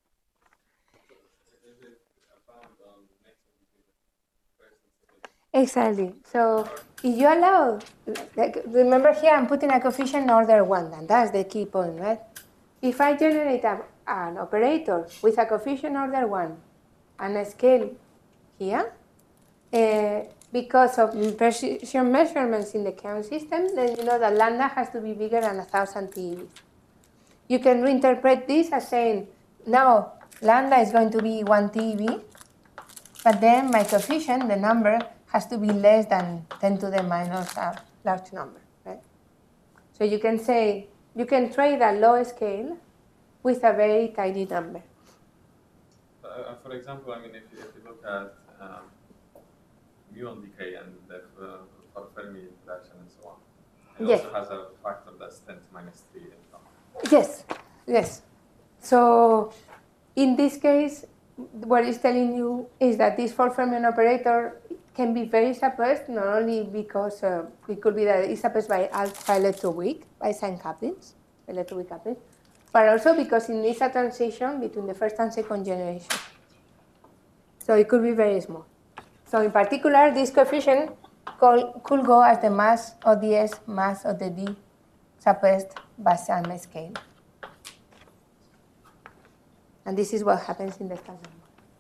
Exactly. So if you allow, like, remember here I'm putting a coefficient order 1, and that's the key point, right? If I generate an operator with a coefficient order 1 and a scale here, because of precision measurements in the count system, then you know that lambda has to be bigger than 1000 TeV. You can reinterpret this as saying, now lambda is going to be 1 TeV, but then my coefficient, the number, has to be less than 10 to the minus a large number, right? So you can say, you can trade a low scale with a very tiny number. For example, I mean, if you look at muon decay and the Fermi interaction and so on, it Yes. also has a factor that's 10 to minus 3 in front. Yes, yes. So in this case, what it's telling you is that this four fermion operator can be very suppressed, not only because it could be that it's suppressed by alpha electroweak, by sign couplings, electroweak couplings, but also because it needs a transition between the first and second generation. So it could be very small. So in particular, this coefficient could go as the mass of the S, mass of the D, suppressed by some scale. And this is what happens in the standard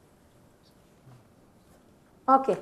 model. Okay.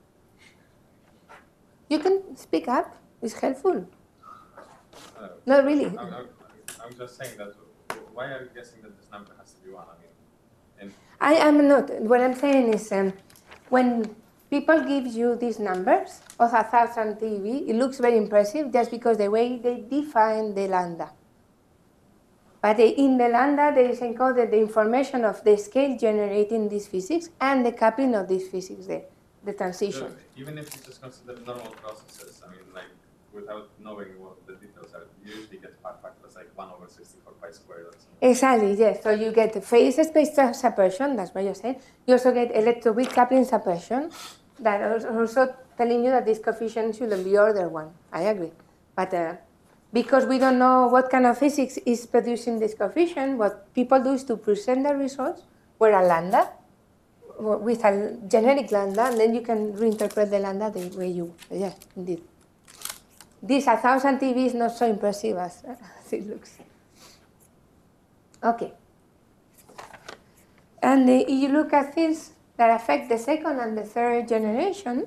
You can speak up. It's helpful. Not really. I'm just saying that, why are you guessing that this number has to be 1? I mean, I am not. What I'm saying is when people give you these numbers of 1000 TeV, it looks very impressive just because the way they define the lambda. But in the lambda, there is encoded the information of the scale generating this physics and the coupling of this physics, the transition. so even if you just consider normal processes, I mean, like, without knowing what the details are, you usually get factors like 1/64 pi squared or something. Exactly, yes. So you get phase space suppression, that's what you're saying. You also get electroweak coupling suppression, that is also telling you that this coefficient shouldn't be order 1. I agree. But because we don't know what kind of physics is producing this coefficient, what people do is to present the results with a lambda, with a generic lambda, and then you can reinterpret the lambda the way you, yeah, indeed. This 1000 TeV is not so impressive as it looks. Okay. And if you look at things that affect the second and the third generation,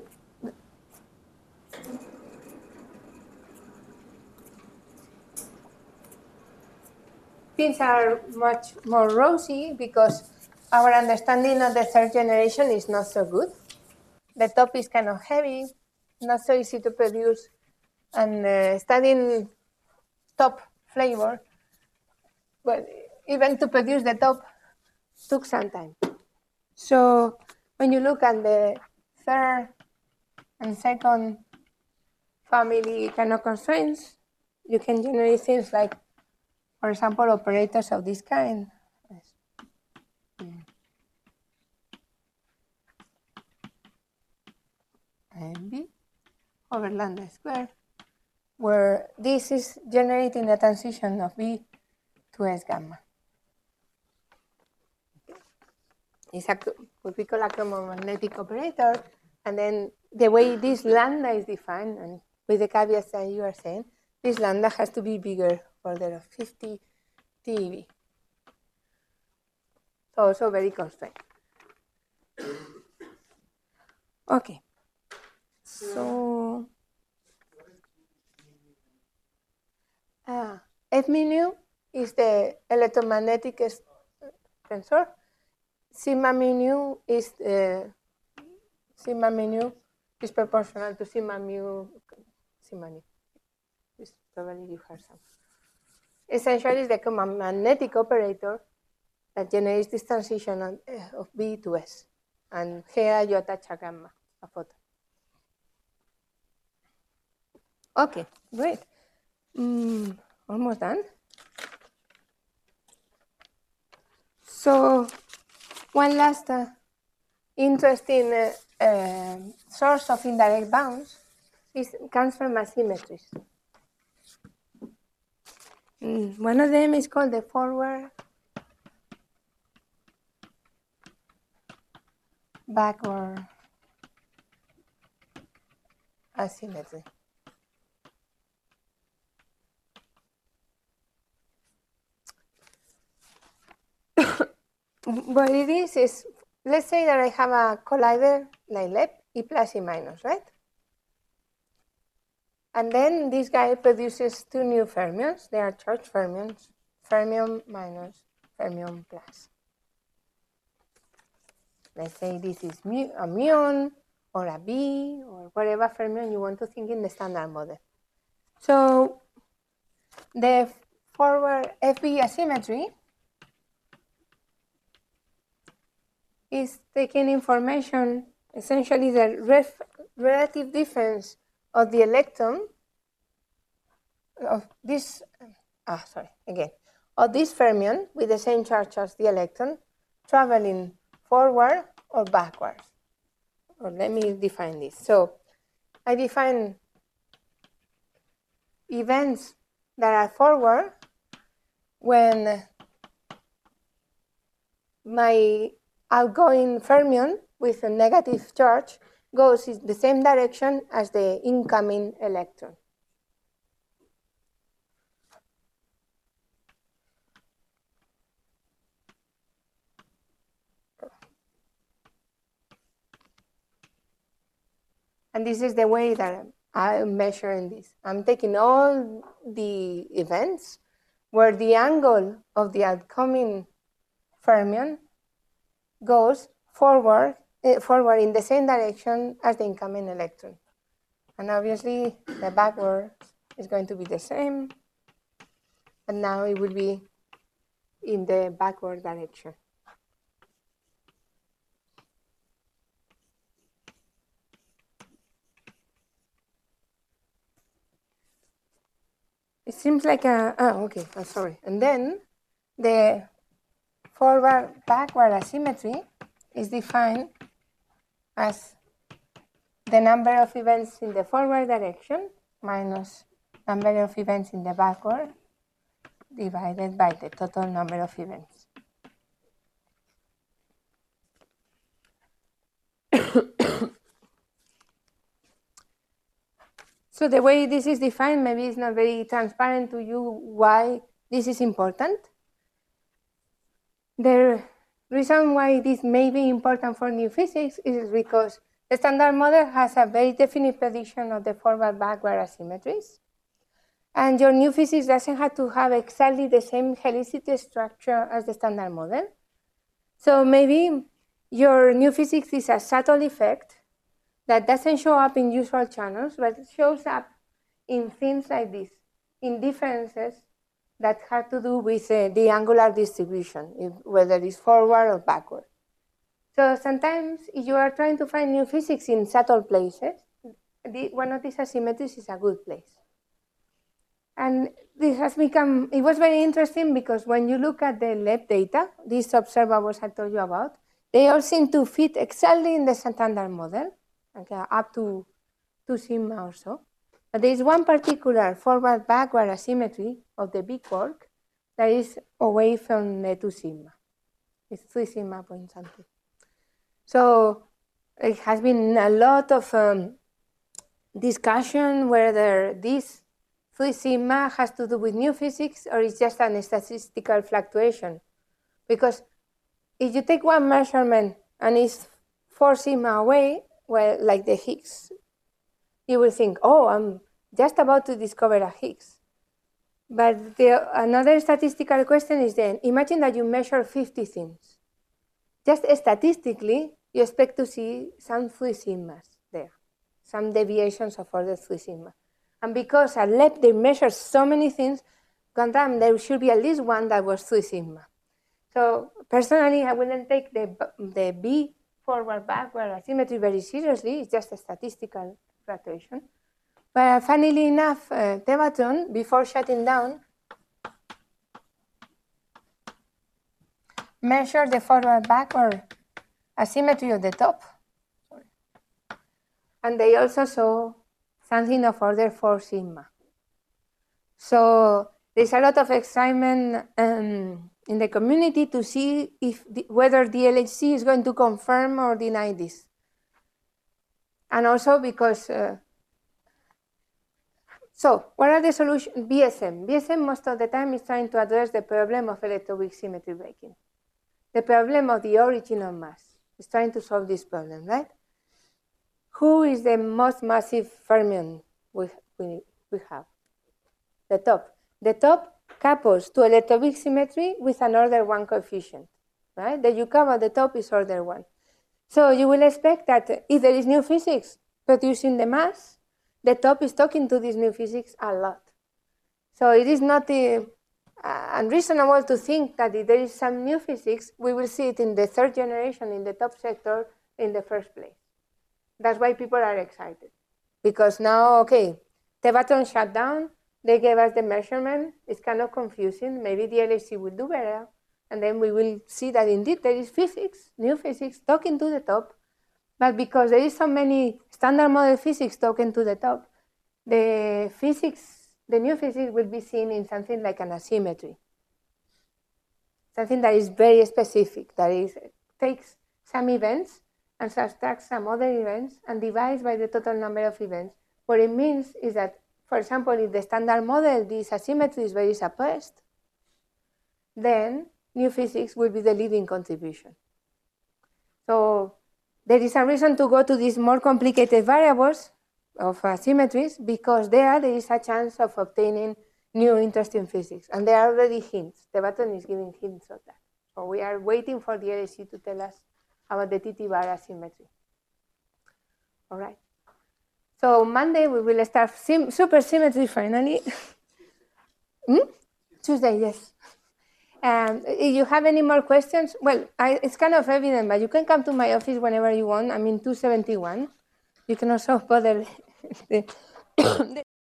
things are much more rosy because our understanding of the third generation is not so good. The top is kind of heavy, not so easy to produce, and studying top flavor, but even to produce the top took some time. So when you look at the third and second family kind of constraints, you can generate things like, for example, operators of this kind. MB over lambda squared, where this is generating the transition of B to S gamma. It's what we call a chromomagnetic operator, and then the way this lambda is defined, and with the caveats that you are saying, this lambda has to be bigger, order of 50 TeV. So also very constrained. Okay. So F mu is the electromagnetic tensor. Sigma mu is proportional to sigma nu. This probably you heard some. Essentially, it's the magnetic operator that generates this transition of B to S. And here you attach a gamma, a photon. Okay, great. Almost done. So One last interesting source of indirect bounds comes from asymmetries. One of them is called the forward backward asymmetry. What it is, let's say that I have a collider like LEP, E plus, E minus, right? And then this guy produces two new fermions. They are charged fermions, fermion minus, fermion plus. Let's say this is a muon or a B or whatever fermion you want to think in the standard model. So the forward FB asymmetry is taking information, essentially the relative difference of the electron of this, of this fermion with the same charge as the electron traveling forward or backwards. Or let me define this. So I define events that are forward when my outgoing fermion with a negative charge goes in the same direction as the incoming electron. And this is the way that I'm measuring this. I'm taking all the events where the angle of the outcoming fermion goes forward in the same direction as the incoming electron. And obviously, the backward is going to be the same. And now it will be in the backward direction. It seems like sorry. And then the forward-backward asymmetry is defined as the number of events in the forward direction minus number of events in the backward divided by the total number of events. So the way this is defined, maybe it's not very transparent to you why this is important. The reason why this may be important for new physics is because the standard model has a very definite prediction of the forward-backward asymmetries. And your new physics doesn't have to have exactly the same helicity structure as the standard model. So maybe your new physics is a subtle effect that doesn't show up in usual channels, but it shows up in things like this, in differences that have to do with the angular distribution, whether it's forward or backward. So sometimes if you are trying to find new physics in subtle places, one of these asymmetries is a good place. And this has become, it was very interesting because when you look at the LEP data, these observables I told you about, they all seem to fit exactly in the standard model, okay, up to 2 sigma or so. But there is one particular forward-backward asymmetry of the big quark that is away from the 2 sigma. It's 3 sigma point something. So it has been a lot of discussion whether this 3 sigma has to do with new physics or it's just a statistical fluctuation. Because if you take one measurement and it's 4 sigma away, well, like the Higgs, you will think, oh, I'm just about to discover a Higgs. But another statistical question is then, imagine that you measure 50 things. Just statistically, you expect to see some 3 sigmas there, some deviations of order 3 sigma. And because at LEP they measure so many things, quantum, there should be at least one that was 3 sigma. So personally, I wouldn't take the B forward-backward asymmetry very seriously. It's just a statistical fluctuation. But funnily enough, Tevatron, before shutting down, measure the forward-backward asymmetry of the top. And they also saw something of order 4 sigma. So there's a lot of excitement in the community to see if whether the LHC is going to confirm or deny this. And also because, so what are the solutions? BSM. BSM most of the time is trying to address the problem of electroweak symmetry breaking. The problem of the origin of mass. It's trying to solve this problem, right? Who is the most massive fermion we have? The top. The top couples to electroweak symmetry with an order 1 coefficient, right? The Yukawa at the top is order 1. So you will expect that if there is new physics producing the mass, the top is talking to this new physics a lot. So it is not unreasonable to think that if there is some new physics, we will see it in the 3rd generation in the top sector in the first place. That's why people are excited. Because now, okay, Tevatron shut down, they gave us the measurement, it's kind of confusing, maybe the LHC will do better, and then we will see that indeed there is physics, new physics, talking to the top, but because there is so many standard model physics talking to the top, the new physics will be seen in something like an asymmetry. Something that is very specific, that is, takes some events and subtracts some other events and divides by the total number of events. What it means is that, for example, if the standard model, this asymmetry is very suppressed, then new physics will be the leading contribution. So there is a reason to go to these more complicated variables of asymmetries because there is a chance of obtaining new interesting physics. And there are already hints. Tevatron is giving hints of that. So we are waiting for the LHC to tell us about the TT bar asymmetry. All right. So Monday we will start supersymmetry finally. Tuesday, yes. If you have any more questions, well, it's kind of evident, but you can come to my office whenever you want. I'm in 271. You can also bother the